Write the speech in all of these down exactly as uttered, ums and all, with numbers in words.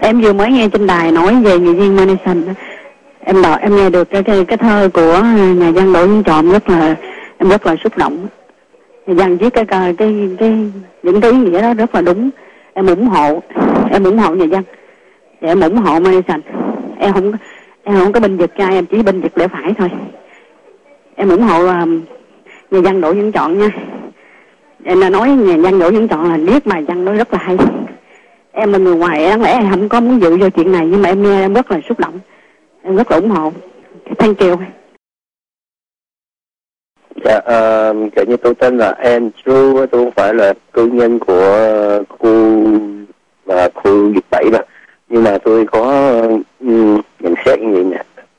Em vừa mới nghe trên đài nói về nghệ viên Madison. Em đọc, em nghe được cái, cái cái thơ của nhà văn Đỗ Văn Trọn rất là em rất là xúc động. Nhà văn viết cái cái cái, cái những cái ý nghĩa đó rất là đúng. Em ủng hộ, em ủng hộ nhà văn. Và em ủng hộ Madison. Em không em không có binh vực trai, em chỉ binh vực lẽ phải thôi. Em ủng hộ uh, nhà văn Đỗ Văn Trọn nha. Em đã nói nhà văn Đỗ Văn Trọn là viết bài văn đó rất là hay. Em là người ngoài, đáng lẽ em không có muốn dự vô chuyện này, nhưng mà em nghe em rất là xúc động, em rất là ủng hộ. Thank you. Dạ, uh, kiểu như tôi tên là Andrew, tôi không phải là cư nhân của khu và khu dịch bảy mà, nhưng mà tôi có um, nhận xét như vậy nè.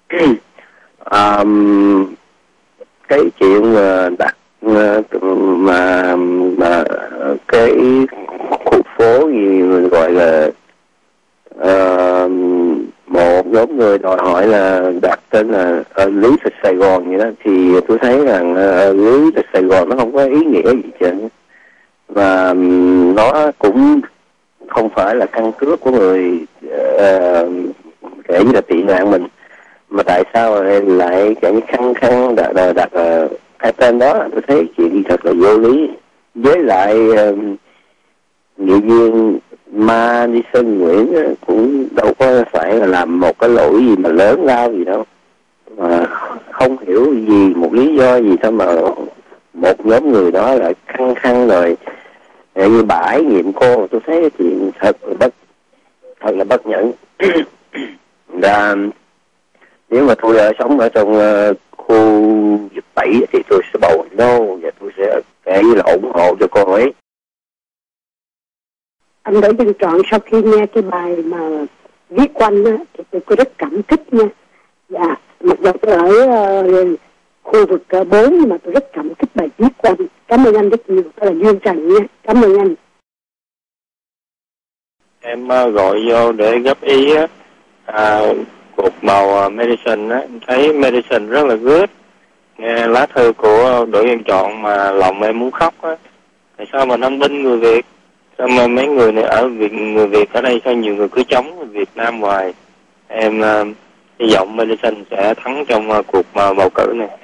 um, cái chuyện mà đặt mà mà cái khu phố gì mình gọi là uh, một nhóm người đòi hỏi là đặt tên là uh, Lý Thịt Sài Gòn vậy đó, thì tôi thấy rằng uh, Lý Thịt Sài Gòn nó không có ý nghĩa gì trên, và um, nó cũng không phải là căn cước của người uh, kể như là tị nạn mình, mà tại sao lại kể như khăng khăng đặt đặt, đặt uh, cái tên đó. Tôi thấy chuyện thật là vô lý. Với lại uh, nghị viên Madison Nguyễn cũng đâu có phải là làm một cái lỗi gì mà lớn lao gì đâu, mà không hiểu gì một lý do gì thôi mà một nhóm người đó lại khăng khăng rồi như bãi nhiệm cô. Tôi thấy cái chuyện thật là bất thật là bất nhẫn. Và nếu mà tôi ở sống ở trong uh, khu dịch bảy thì tôi sẽ bầu no, và tôi sẽ kể là ủng hộ cho cô ấy. Anh Đỗ Văn Trọn, sau khi nghe cái bài mà viết quanh á, thì tôi có rất cảm kích nha. Dạ, mặc dù tôi ở uh, khu vực uh, bốn, nhưng mà tôi rất cảm kích bài viết quanh. Cảm ơn anh rất nhiều, tôi là Dương Trần nha. Cảm ơn anh. Em uh, gọi vô để góp ý á, uh, cột màu uh, Madison á, thấy Madison rất là good. Nghe lá thư của Đỗ Văn Trọn mà lòng em muốn khóc á. Tại sao mình không binh người Việt? Sao mà mấy người này ở Việt, người Việt ở đây sao nhiều người cứ chống Việt Nam hoài? Em uh, hy vọng Madison sẽ thắng trong uh, cuộc uh, bầu cử này.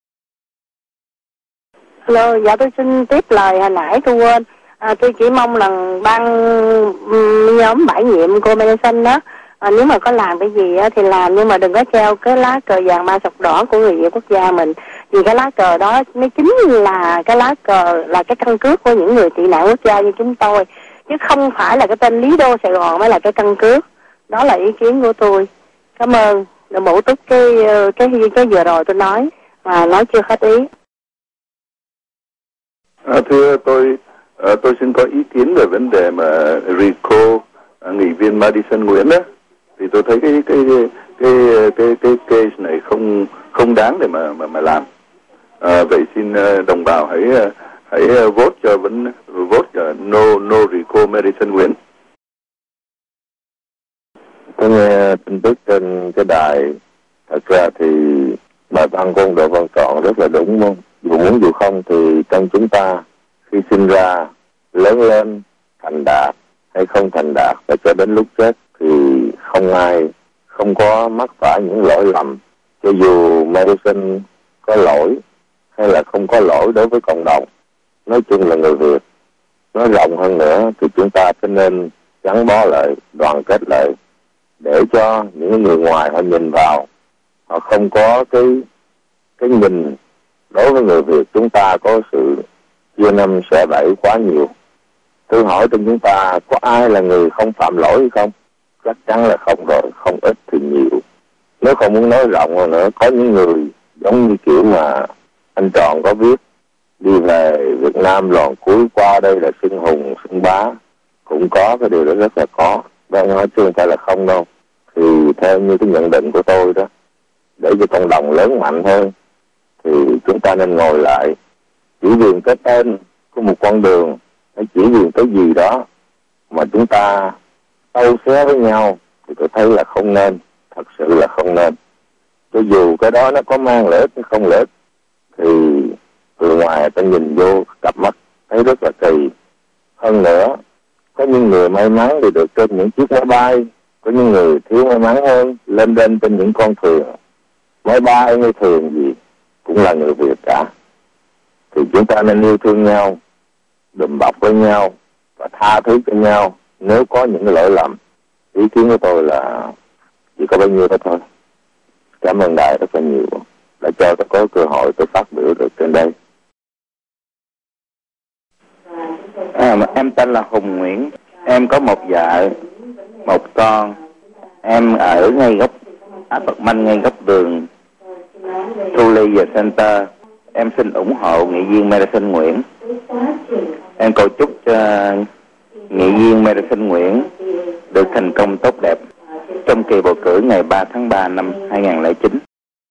Hello, dạ tôi xin tiếp lời hồi nãy tôi quên. À, tôi chỉ mong là ban um, nhóm bãi nhiệm cô Madison đó, à, nếu mà có làm cái gì á, thì làm, nhưng mà đừng có treo cái lá cờ vàng ba sọc đỏ của người Việt quốc gia mình. Vì cái lá cờ đó mới chính là cái lá cờ, là cái căn cước của những người tị nạn quốc gia như chúng tôi, chứ không phải là cái tên Lý Đô Sài Gòn mới là cái căn cước. Đó là ý kiến của tôi. Cảm ơn đã bổ túc cái cái cái, cái vừa rồi tôi nói mà nói chưa hết ý. À, thưa tôi, à, tôi xin có ý kiến về vấn đề mà Rico, à, nghị viên Madison Nguyễn đó. Thì tôi thấy cái cái cái cái cái, cái case này không không đáng để mà mà mà làm. À, vậy xin đồng bào hãy hãy vote cho vấn vote cho no no Rico Madison Nguyễn. Tôi nghe tin tức trên cái đài, thật ra thì bài văn của ông Đỗ Văn Trọn rất là đúng không? Dù muốn dù không thì trong chúng ta khi sinh ra, lớn lên, thành đạt hay không thành đạt và cho đến lúc chết thì không ai không có mắc phải những lỗi lầm, cho dù Madison có lỗi hay là không có lỗi đối với cộng đồng. Nói chung là người Việt. Nói rộng hơn nữa thì chúng ta phải nên gắn bó lại, đoàn kết lại, để cho những người ngoài họ nhìn vào, họ không có cái cái nhìn đối với người Việt chúng ta có sự chia năm xẻ bảy quá nhiều. Tôi hỏi trong chúng ta có ai là người không phạm lỗi hay không? Chắc chắn là không rồi, không ít thì nhiều. Nếu không muốn nói rộng hơn nữa, có những người giống như kiểu mà anh Trọn có viết, đi về Việt Nam lần cuối qua đây là xưng hùng, xưng bá, cũng có cái điều đó rất là có. Vâng, nói chứ không phải là không đâu. Thì theo như cái nhận định của tôi đó, để cho cộng đồng lớn mạnh hơn, thì chúng ta nên ngồi lại, chỉ vì cái tên của một con đường, hay chỉ vì cái gì đó mà chúng ta tâu xé với nhau, thì tôi thấy là không nên, thật sự là không nên. Cho dù cái đó nó có mang lợi ích hay không lợi ích, thì từ ngoài ta nhìn vô cặp mắt thấy rất là kỳ. Hơn nữa, có những người may mắn thì được trên những chiếc máy bay, Có những người thiếu may mắn hơn, lên đên trên những con thuyền, máy bay hay thuyền gì cũng là người Việt cả. Thì chúng ta nên yêu thương nhau, đùm bọc với nhau và tha thứ cho nhau nếu có những cái lỗi lầm. Ý kiến của tôi là chỉ có bao nhiêu đó thôi. Cảm ơn Đài rất là nhiều đã cho tôi có cơ hội tôi phát biểu được trên đây. À, em tên là Hùng Nguyễn. Em có một vợ, một con. Em ở ngay góc à, Bật Manh, ngay góc đường Thu Ly và Center. Em xin ủng hộ nghị viên Madison Nguyễn. Em cầu chúc cho nghị viên Madison Nguyễn được thành công tốt đẹp trong kỳ bầu cử ngày ba tháng ba năm hai nghìn không trăm lẻ chín.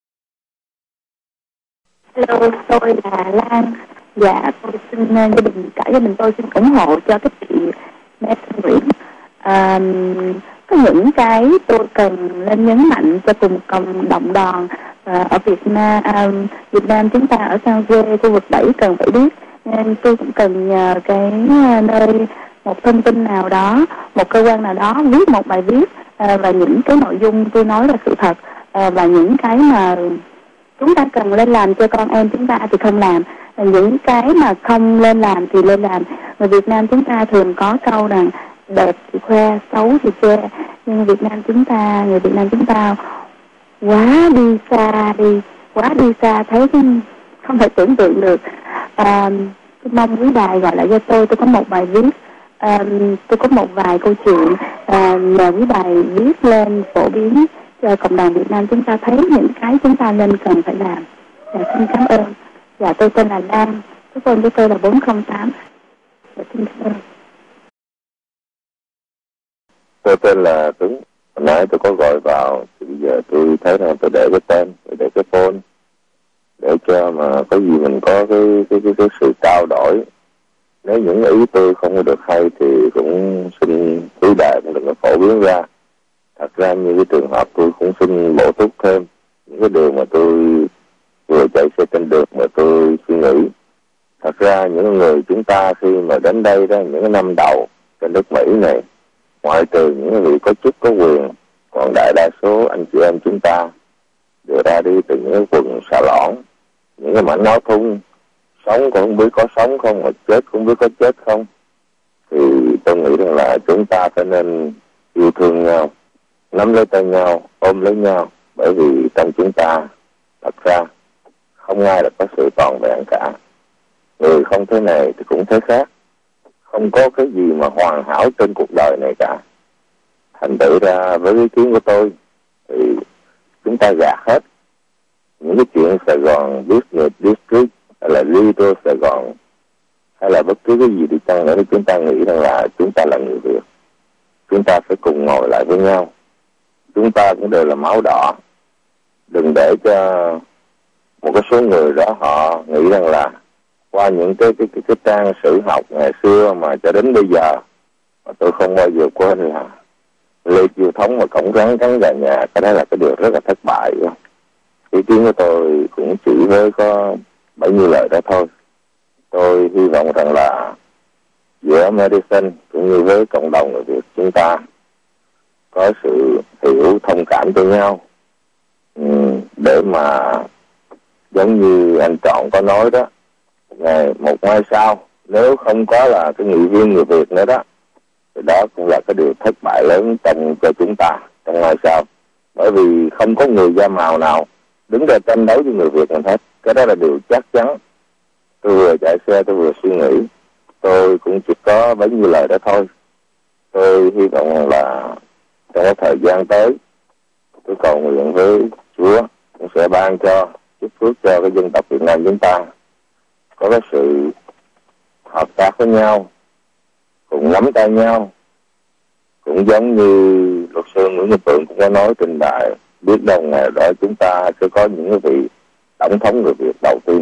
Hello, tôi là Lan. Dạ, tôi xin gia đình cả gia đình tôi xin ủng hộ cho cái chị Madison Nguyễn. À, có những cái tôi cần lên nhấn mạnh cho cùng cộng đồng đoàn à, ở Việt Nam, à, Việt Nam chúng ta ở San Jose khu vực bảy cần phải biết. Nên tôi cũng cần nhờ cái nơi một thông tin nào đó, một cơ quan nào đó viết một bài viết à, và những cái nội dung tôi nói là sự thật à, và những cái mà chúng ta cần lên làm cho con em chúng ta thì không làm, những cái mà không lên làm thì lên làm. Người Việt Nam chúng ta thường có câu rằng đẹp thì khoe, xấu thì chê, nhưng Việt Nam chúng ta, người Việt Nam chúng ta quá đi xa đi, quá đi xa thấy không thể tưởng tượng được. À, tôi mong quý đài gọi lại cho tôi, tôi có một bài viết, à, tôi có một vài câu chuyện à, nhờ quý đài viết lên phổ biến cho cộng đồng Việt Nam chúng ta thấy những cái chúng ta nên cần phải làm. Dạ, xin cảm ơn. Dạ, tôi tên là Lan, số phone của tôi là bốn không tám. Dạ, xin cảm ơn. Tôi tên là Tuấn. Hồi nãy tôi có gọi vào, thì bây giờ tôi thấy rằng tôi để cái tên, tôi để cái phone, để cho mà có gì mình có cái cái cái, cái sự trao đổi. Nếu những ý tôi không có được hay thì cũng xin quý đài cũng đừng có phổ biến ra. Thật ra như cái trường hợp tôi cũng xin bổ túc thêm những cái điều mà tôi vừa chạy xe trên đường mà tôi suy nghĩ. Thật ra những người chúng ta khi mà đến đây đó, những cái năm đầu trên nước Mỹ này, ngoại trừ những người có chức có quyền, còn đại đa số anh chị em chúng ta đều ra đi từ những cái quần xà lõn, những cái mảnh áo thun, sống cũng không biết có sống không, mà chết cũng không biết có chết không. Thì tôi nghĩ rằng là chúng ta phải nên yêu thương nhau, nắm lấy tay nhau, ôm lấy nhau, bởi vì trong chúng ta thật ra không ai là có sự toàn vẹn cả. Người không thế này thì cũng thế khác, không có cái gì mà hoàn hảo trên cuộc đời này cả. Thành tự ra với ý kiến của tôi thì chúng ta gạt hết những cái chuyện Sài Gòn Business District hay là Little Sài Gòn hay là bất cứ cái gì đi chăng nữa, thì chúng ta nghĩ rằng là chúng ta là người Việt, chúng ta phải cùng ngồi lại với nhau. Chúng ta cũng đều là máu đỏ. Đừng để cho một cái số người đó họ nghĩ rằng là qua những cái cái cái, cái trang sử học ngày xưa mà cho đến bây giờ, mà tôi không bao giờ quên là Lê Chiêu Thống và Cổng Rắn cắn gà nhà, cái đó là cái điều rất là thất bại. Ý kiến của tôi cũng chỉ với có bấy nhiêu lời đó thôi. Tôi hy vọng rằng là giữa Madison cũng như với cộng đồng người Việt chúng ta có sự hiểu thông cảm cho nhau, để mà giống như anh Trọn có nói đó, ngày một mai sau nếu không có là cái nghị viên người Việt nữa đó, thì đó cũng là cái điều thất bại lớn trong cho chúng ta trong mai sau, bởi vì không có người da màu nào đứng ra tranh đấu với người Việt mình hết. Cái đó là điều chắc chắn. Tôi vừa chạy xe tôi vừa suy nghĩ, tôi cũng chỉ có bấy nhiêu lời đó thôi. Tôi hy vọng là trong cái thời gian tới, tôi cầu nguyện với Chúa cũng sẽ ban cho chúc phước cho cái dân tộc Việt Nam chúng ta có cái sự hợp tác với nhau, cùng nắm tay nhau, cũng giống như luật sư Nguyễn Văn Phượng cũng có nói trên đài, biết đâu ngày đó chúng ta sẽ có những cái vị tổng thống người Việt đầu tiên.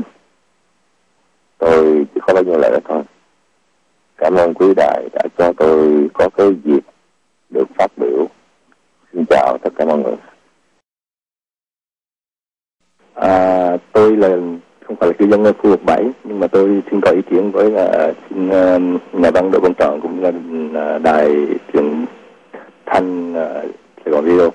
Tôi chỉ có bao nhiêu lời đó thôi. Cảm ơn quý đài đã cho tôi có cái dịp được phát biểu. Xin chào tất cả mọi người. À, tôi là không phải là cư dân ở khu vực bảy, nhưng mà tôi xin có ý kiến với là xin uh, nhà văn Đỗ Văn Trọn cũng là uh, đài truyền thanh uh, Sài Gòn Radio.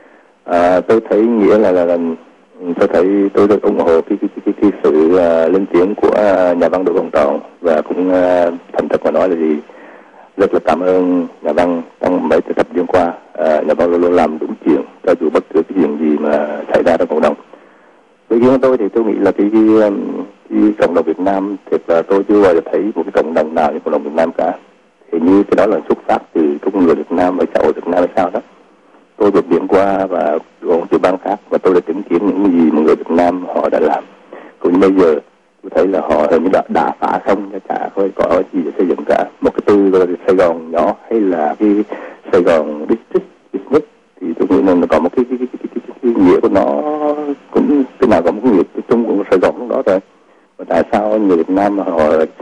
À, tôi thấy nghĩa là, là, là tôi thấy tôi rất ủng hộ cái cái cái, cái sự uh, lên tiếng của uh, nhà văn Đỗ Văn Trọn, và cũng uh, thành thật mà nói là gì rất là cảm ơn nhà văn trong mấy thập niên qua. Uh, nhà văn luôn luôn làm đúng chuyện cho dù bất cứ cái chuyện gì mà xảy ra trong cộng đồng. Với riêng tôi thì tôi nghĩ là cái, cái, cái cộng đồng Việt Nam thiệt là tôi chưa bao giờ thấy một cái cộng đồng nào như cộng đồng Việt Nam cả. Thì như cái đó là xuất phát từ con người Việt Nam và xã hội Việt Nam hay sao đó. Tôi vượt biển qua và còn từ bang khác, và tôi đã chứng kiến những gì mà người Việt Nam họ đã làm. Cũng bây giờ tôi thấy là họ hình như đã, đã phá xong cho cả thôi có gì để xây dựng cả. Một cái từ gọi là Sài Gòn nhỏ hay là cái Sài Gòn district business thì tôi nghĩ là nó có một cái cái, cái, cái, cái, cái, cái nghĩa của nó, cũng cái nào có một cái nghĩa chung của Sài Gòn trong đó rồi. Và tại sao người Việt Nam họ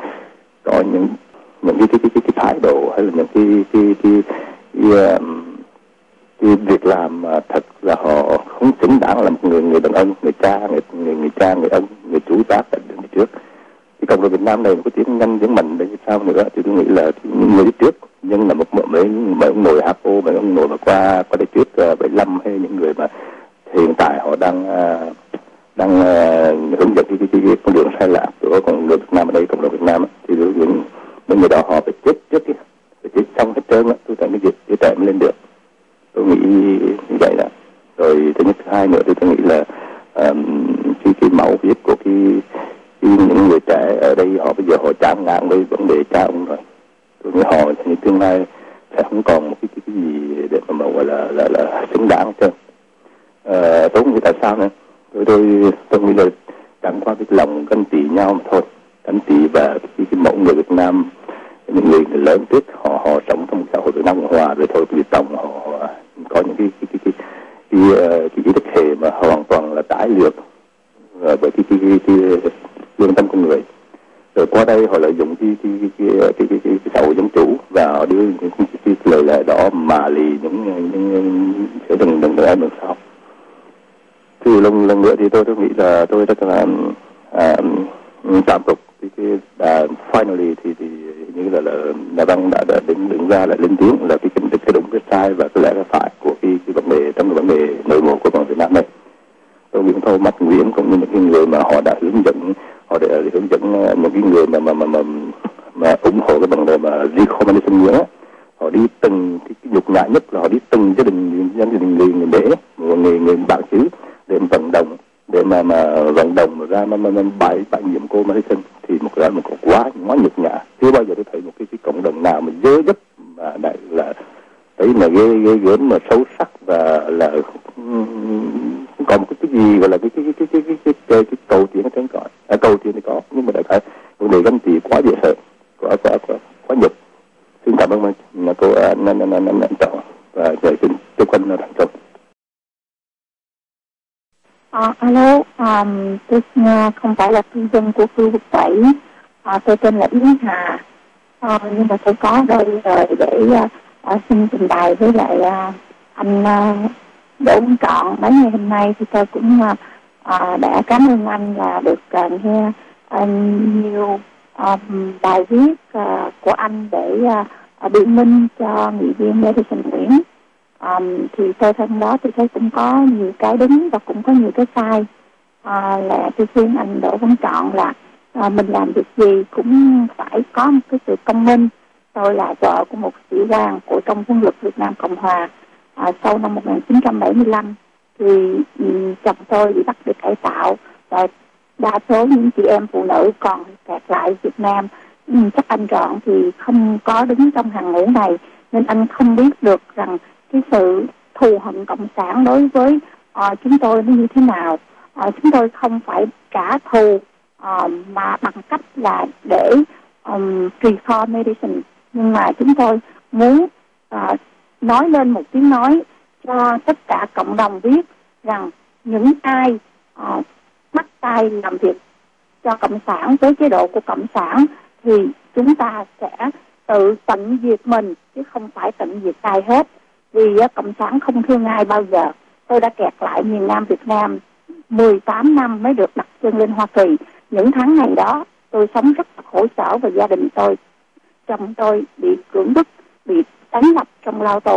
có những những cái cái cái, cái, cái thái độ hay là những cái cái cái, cái, cái, cái việc làm mà thật là họ không xứng đáng là một người người đàn ông, người cha, người người, người cha, người ông, người chủ tác ở đi trước. Cái cộng đồng Việt Nam này có tiếng nhanh tiếng mạnh để sao nữa thì tôi nghĩ là những người đi trước, nhưng là một mấy mấy ông nội hát ô, mấy ông nội mà qua qua đi trước uh, bảy lăm hay những người mà hiện tại họ đang uh, đang uh, hướng dẫn cái, cái, cái, cái con đường sai lạc của con người Việt Nam ở đây, cộng đồng Việt Nam thì những những người đó họ phải chết trước cái phải chết xong hết trơn á, tôi thấy cái việc cái trẻ mới lên được. Tôi nghĩ như vậy đó. Rồi thứ nhất, thứ hai nữa thì tôi nghĩ là um, cái cái mẫu viết của cái, cái những người trẻ ở đây họ bây giờ họ chán ngán với vấn đề cha ông rồi. Tôi nghĩ họ thì tương lai sẽ không còn một cái cái, cái gì để mà, mà gọi là là là xứng đáng hết trơn. À, tôi không nghĩ tại sao nữa. Tôi tôi tôi nghĩ là chẳng qua cái lòng ganh tị nhau mà thôi, ganh tị và cái, cái mẫu người Việt Nam, những người lớn trước họ họ sống trong một xã hội Việt Nam Cộng Hòa rồi thôi, cái tổng họ, họ có những cái cái cái cái cái, cái, cái ý thức hệ mà hoàn toàn là trái lược bởi cái cái cái, cái, cái lương tâm con người. Rồi qua đây họ lợi dụng cái cái cái cái cái, cái, cái, cái xã hội dân chủ và họ đưa những cái, cái, cái lời lẽ đó mà lì những những sẽ đừng đừng đừng đừng sao. Thì lần lần nữa thì tôi tôi nghĩ là tôi rất là uh, cảm phục cái cái uh, finally thì thì như là là nhà văn đã, đã đứng đứng ra lại lên tiếng là cái cái, cái đúng cái sai và cái lẽ cái phải của cái cái vấn đề trong cái vấn đề nội bộ của con Việt Nam này. Tôi nghĩ thôi Mắt Nguyễn cũng như những cái người mà họ đã hướng dẫn họ đã hướng dẫn những cái người mà mà mà mà, mà ủng hộ cái vấn đề mà recommendations nữa, họ đi từng cái, cái nhục nhã nhất là họ đi từng gia đình gia đình người người để một người người bạn xứ để vận động để mà mà vận động ra mà, mà, mà bãi bãi nhiệm cô Madison thì một cái một quá quá nhục nhã. Chưa bao giờ tôi thấy một cái, cái cộng đồng nào mà dơ dấp mà đại là thấy mà ghê ghê gớm mà xấu sắc và là không còn một cái, cái gì gọi là cái cái cái cái cái cái, cái, cái, cái cầu tiến ở trên cõi. À, cầu tiến thì có nhưng mà đại khái vấn đề ganh tị quá dễ sợ, quá quá quá quá nhục. Xin cảm ơn nhà cô anh anh anh anh anh Trọng và xin chúc anh thành công. Uh, alo, um, tôi uh, không phải là cư dân của khu vực bảy, uh, tôi tên là Yến Hà, uh, nhưng mà tôi có đôi lời để uh, uh, xin trình bày với lại uh, anh uh, Đỗ Văn Trọn. Mấy ngày hôm nay thì tôi cũng uh, uh, đã cảm ơn anh là được uh, nghe uh, nhiều um, bài viết uh, của anh để uh, biện minh cho nghị viên Madison Nguyễn. Um, thì tôi thân đó tôi thấy cũng có nhiều cái đúng và cũng có nhiều cái sai. À, là tôi khuyên anh Đỗ Văn Trọn là à, mình làm việc gì cũng phải có một cái sự công minh. Tôi là vợ của một sĩ quan của trong quân lực Việt Nam Cộng Hòa. À, sau năm một nghìn chín trăm bảy mươi lăm thì um, chồng tôi bị bắt được cải tạo và đa số những chị em phụ nữ còn kẹt lại Việt Nam. Um, chắc anh Trọn thì không có đứng trong hàng ngũ này nên anh không biết được rằng cái sự thù hận cộng sản đối với uh, chúng tôi nó như thế nào. Uh, chúng tôi không phải trả thù uh, mà bằng cách là để um, reform medicine, nhưng mà chúng tôi muốn uh, nói lên một tiếng nói cho tất cả cộng đồng biết rằng những ai uh, bắt tay làm việc cho cộng sản với chế độ của cộng sản thì chúng ta sẽ tự tận diệt mình chứ không phải tận diệt ai hết. Vì uh, cộng sản không thương ai bao giờ. Tôi đã kẹt lại miền Nam Việt Nam mười tám năm mới được đặt chân lên Hoa Kỳ. Những tháng ngày đó tôi sống rất là khổ sở và gia đình tôi, chồng tôi bị cưỡng bức, bị đánh đập trong lao tù.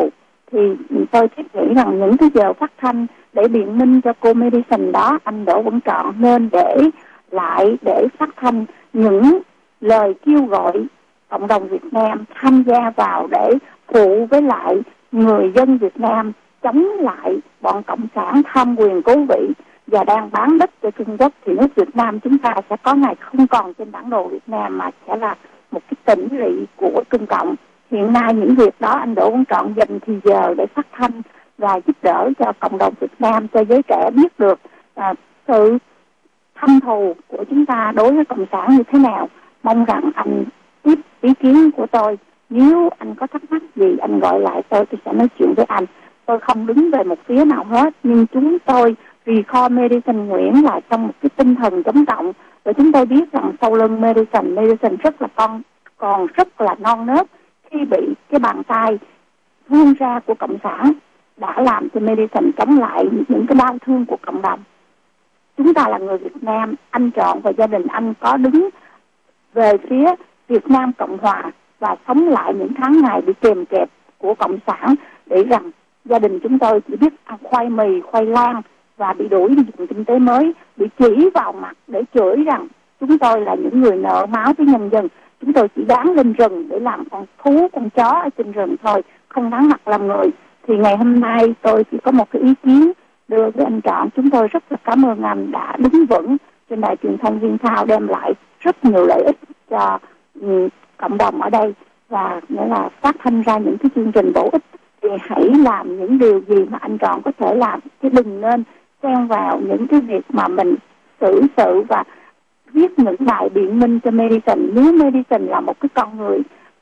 thì tôi thiết nghĩ rằng những cái giờ phát thanh để biện minh cho cô Madison đó, anh Đỗ Văn Trọn nên để lại để phát thanh những lời kêu gọi cộng đồng Việt Nam tham gia vào để phụ với lại người dân Việt Nam chống lại bọn cộng sản tham quyền cố vị và đang bán đất cho Trung Quốc, thì nước Việt Nam chúng ta sẽ có ngày không còn trên bản đồ Việt Nam mà sẽ là một cái tỉnh lỵ của Trung Cộng. Hiện nay những việc đó anh Đỗ Văn Trọn dành thì giờ để phát thanh và giúp đỡ cho cộng đồng Việt Nam, cho giới trẻ biết được à, sự thâm thù của chúng ta đối với cộng sản như thế nào. Mong rằng anh tiếp ý kiến của tôi. Nếu anh có thắc mắc gì anh gọi lại tôi, tôi sẽ nói chuyện với anh. Tôi không đứng về một phía nào hết, nhưng chúng tôi Recall Madison Nguyễn là trong một cái tinh thần chống cộng. Và chúng tôi biết rằng sau lưng Madison, Madison rất là con, còn rất là non nớt khi bị cái bàn tay vươn ra của cộng sản đã làm cho Madison chống lại những cái đau thương của cộng đồng. Chúng ta là người Việt Nam, anh Trọn và gia đình anh có đứng về phía Việt Nam Cộng Hòa và sống lại những tháng ngày bị kèm kẹp của cộng sản, để rằng gia đình chúng tôi chỉ biết ăn khoai mì, khoai lang và bị đuổi đi dùng kinh tế mới, bị chỉ vào mặt để chửi rằng chúng tôi là những người nợ máu với nhân dân. Chúng tôi chỉ đáng lên rừng để làm con thú, con chó ở trên rừng thôi, không đáng mặt làm người. Thì ngày hôm nay tôi chỉ có một cái ý kiến đưa với anh Trọn. Chúng tôi rất là cảm ơn anh đã đứng vững trên đài truyền thông Viên Thao, đem lại rất nhiều lợi ích cho um, cộng đồng ở đây, và nghĩa là phát thanh ra những cái chương trình bổ ích. Thì hãy làm những điều gì mà anh Trọn có thể làm, chứ đừng nên xen vào những cái việc mà mình xử sự và viết những bài biện minh cho Madison. Nếu Madison là một cái con người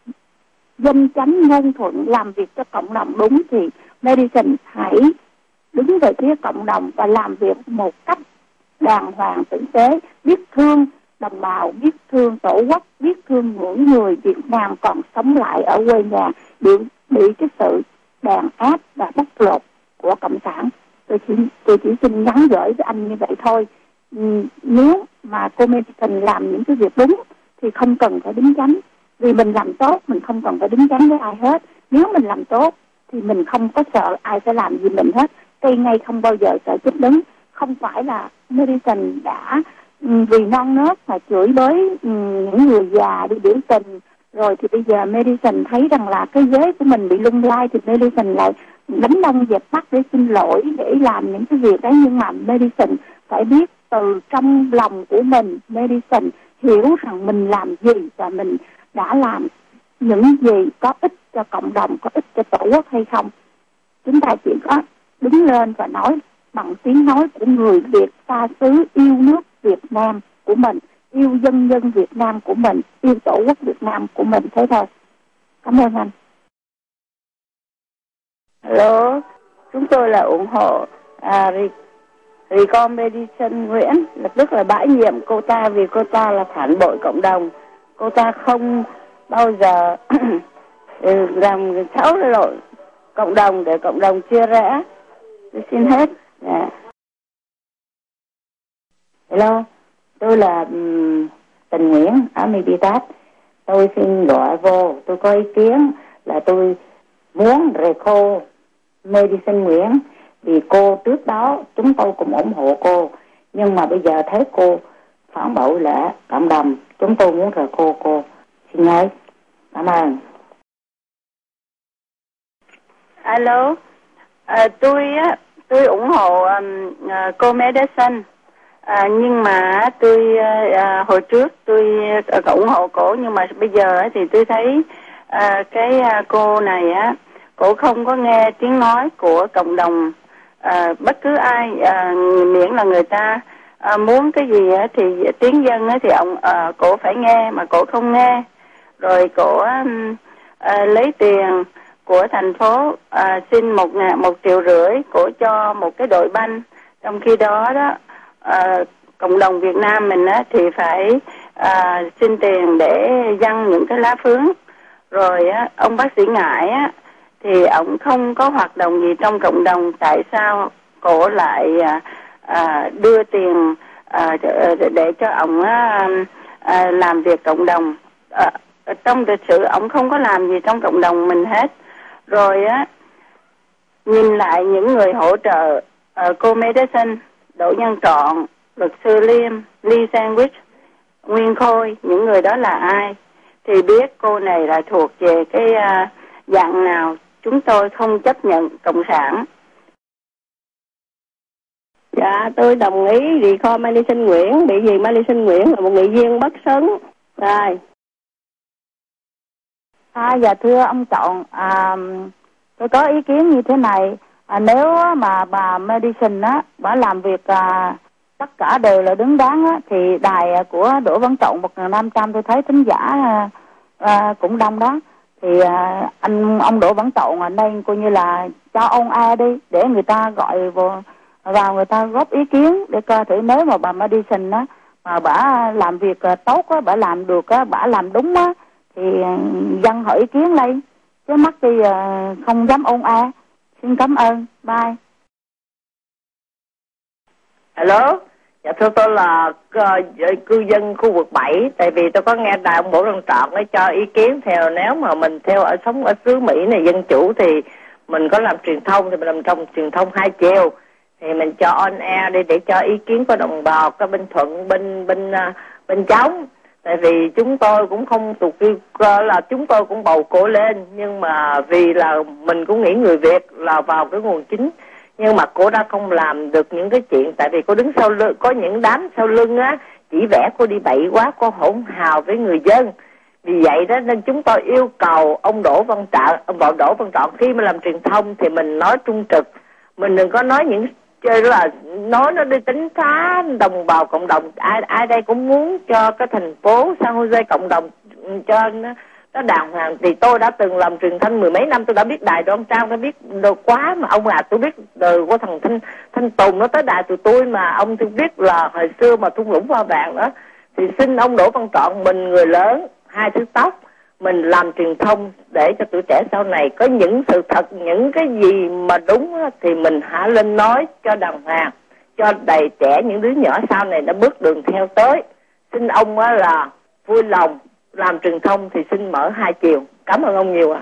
dân chánh ngôn thuận làm việc cho cộng đồng đúng, thì Madison hãy đứng về phía cộng đồng và làm việc một cách đàng hoàng tử tế, biết thương đồng bào, biết thương tổ quốc, biết thương những người Việt Nam còn sống lại ở quê nhà bị bị cái sự đàn áp và bóc lột của cộng sản. Tôi chỉ tôi chỉ xin nhắn gửi với anh như vậy thôi. Ừ, nếu mà cô Madison làm những cái việc đúng thì không cần phải đứng chánh, vì mình làm tốt mình không cần phải đứng chánh với ai hết. Nếu mình làm tốt thì mình không có sợ ai sẽ làm gì mình hết. Cây ngay không bao giờ sợ chết đứng. Không phải là Madison đã um, vì non nớt mà chửi bới um, những người già đi biểu tình, rồi thì bây giờ Madison thấy rằng là cái giới của mình bị lung lay, thì Madison lại đánh đông dẹp bắc để xin lỗi, để làm những cái việc đấy. Nhưng mà Madison phải biết từ trong lòng của mình, Madison hiểu rằng mình làm gì và mình đã làm những gì có ích cho cộng đồng, có ích cho tổ quốc hay không. Chúng ta chỉ có đứng lên và nói bằng tiếng nói của người Việt xa xứ yêu nước Việt Nam của mình, yêu dân dân Việt Nam của mình, yêu tổ quốc Việt Nam của mình, thế thôi. Cảm ơn anh. Hello, chúng tôi là ủng hộ à, Recall Madison Nguyễn, lập tức là bãi nhiệm cô ta vì cô ta là phản bội cộng đồng. Cô ta không bao giờ làm xấu lộn cộng đồng để cộng đồng chia rẽ. Tôi xin hết. Yeah. Hello, tôi là um, Tình Nguyễn ở Mibitat. Tôi xin gọi vô, tôi có ý kiến là tôi muốn Recall Madison Nguyễn, vì cô trước đó chúng tôi cũng ủng hộ cô, nhưng mà bây giờ thấy cô phản bội lại cộng đồng, chúng tôi muốn rời cô cô. Xin lỗi, cảm ơn. Alo, à, tôi á tôi ủng hộ um, uh, cô Madison, à, nhưng mà tôi uh, hồi trước tôi uh, ủng hộ cổ, nhưng mà bây giờ uh, thì tôi thấy uh, cái uh, cô này á uh, cổ không có nghe tiếng nói của cộng đồng. Uh, bất cứ ai uh, miễn là người ta uh, muốn cái gì uh, thì tiếng dân uh, thì ông uh, cổ phải nghe, mà cổ không nghe. Rồi cổ um, uh, lấy tiền của thành phố à, xin một ngàn một triệu rưỡi cổ cho một cái đội banh, trong khi đó đó à, cộng đồng Việt Nam mình á, thì phải à, xin tiền để dăng những cái lá phướng. Rồi á, ông bác sĩ Ngải á, thì ông không có hoạt động gì trong cộng đồng, tại sao cổ lại à, à, đưa tiền à, để cho ông á, à, làm việc cộng đồng? À, trong lịch sử ông không có làm gì trong cộng đồng mình hết. Rồi á, nhìn lại những người hỗ trợ uh, cô Medicine, Đỗ Nhân Trọn, luật sư Liêm, Lee Sandwich, Nguyên Khôi, những người đó là ai thì biết cô này là thuộc về cái uh, dạng nào. Chúng tôi không chấp nhận cộng sản. Dạ, tôi đồng ý vì kho Medicine Nguyễn, bị gì Medicine Nguyễn là một nghị viên bất xứng. Rồi. À, dạ thưa ông Chọn, à, tôi có ý kiến như thế này. À, nếu mà bà Medicine á, bà làm việc à, tất cả đều là đứng đắn á, thì đài của Đỗ Văn Trọng một nghìn năm trăm tôi thấy thính giả à, à, cũng đông đó. Thì à, anh ông Đỗ Văn Trọng ở đây coi như là cho ông A đi để người ta gọi vào, vào người ta góp ý kiến để coi thử nếu mà bà Medicine á mà bà làm việc tốt á, bà làm được á, bà làm đúng á thì dân hỏi ý kiến lấy chứ mắc đi không dám ôn A. Xin cảm ơn. Bye. Alo, dạ thưa tôi là uh, cư dân khu vực bảy. Tại vì tôi có nghe đài ông Đỗ Văn Trọn để cho ý kiến theo nếu mà mình theo ở sống ở xứ Mỹ này dân chủ thì mình có làm truyền thông thì mình làm trong truyền thông hai chiều thì mình cho on air đi để cho ý kiến của đồng bào các bên thuận bên bên uh, bên chống. Tại vì chúng tôi cũng không thuộc là chúng tôi cũng bầu cổ lên nhưng mà vì là mình cũng nghĩ người Việt là vào cái nguồn chính nhưng mà cô đã không làm được những cái chuyện tại vì cô đứng sau lưng có những đám sau lưng á chỉ vẽ cô đi bậy quá, cô hỗn hào với người dân. Vì vậy đó nên chúng tôi yêu cầu ông Đỗ Văn Trọn, ông Đỗ Văn Trọn khi mà làm truyền thông thì mình nói trung trực, mình đừng có nói những chơi là nói nó đi tính phá đồng bào cộng đồng. Ai ai đây cũng muốn cho cái thành phố San Jose cộng đồng cho nó, nó đàng hoàng. Thì tôi đã từng làm truyền thanh mười mấy năm, tôi đã biết đài Đoan Trang, tôi biết đồ quá mà ông à, tôi biết đời của thằng Thanh Thanh Tùng nó tới đài tụi tôi mà ông tôi biết là hồi xưa mà thung lũng hoa vàng đó. Thì xin ông Đỗ Văn Trọn, mình người lớn hai thứ tóc, mình làm truyền thông để cho tuổi trẻ sau này có những sự thật, những cái gì mà đúng thì mình hãy lên nói cho đàng hoàng, cho đầy trẻ những đứa nhỏ sau này nó bước đường theo tới. Xin ông là vui lòng làm truyền thông thì xin mở hai chiều. Cảm ơn ông nhiều ạ. À.